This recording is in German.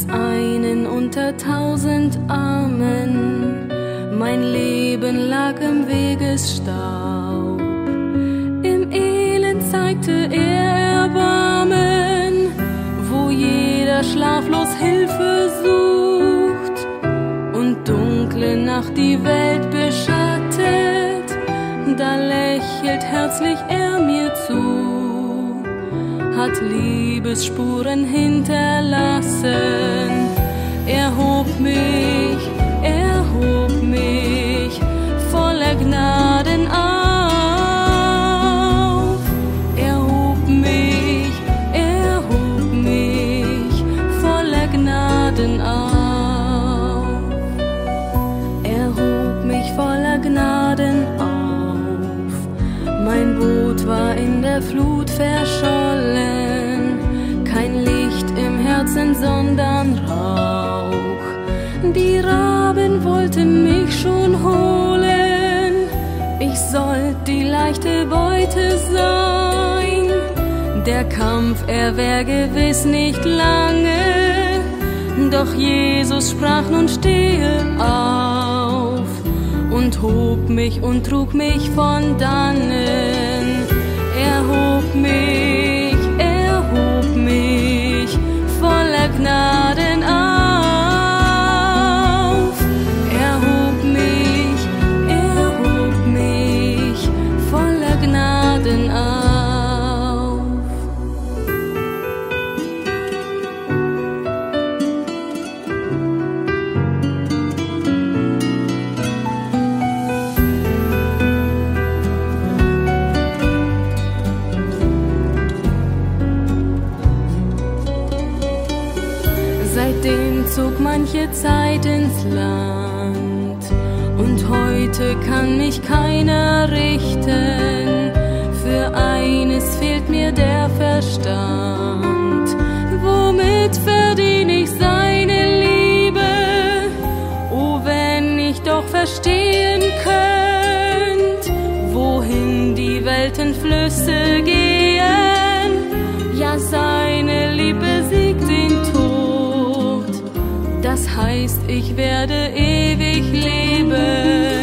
als einen unter 1000 Armen. Mein Leben lag im Wegesstaub. Im Elend zeigte er Erbarmen, wo jeder schlaflos Hilfe sucht und dunkle Nacht die Welt beschattet. Da lächelt herzlich er mir zu, hat Liebesspuren hinterlassen. Er hob mich voller Gnaden auf. Er hob mich voller Gnaden auf. Er hob mich voller Gnaden auf. Mein Boot war in der Flut verschollen, kein Licht im Herzen, sondern Rauch. Die Raben wollten mich schon holen, ich sollte die leichte Beute sein. Der Kampf, er wär gewiss nicht lange, doch Jesus sprach: Nun stehe auf, und hob mich und trug mich von dannen. Er hob mich voller Gnaden auf. Er hob mich voller Gnaden auf. Seitdem zog manche Zeit ins Land, und heute kann mich keiner richten. Für eines fehlt mir der Verstand. Womit verdiene ich seine Liebe? Oh, wenn ich doch verstehen könnt, wohin die Weltenflüsse gehen. Ja, seine Liebe siegt den Tod. Das heißt, ich werde ewig leben.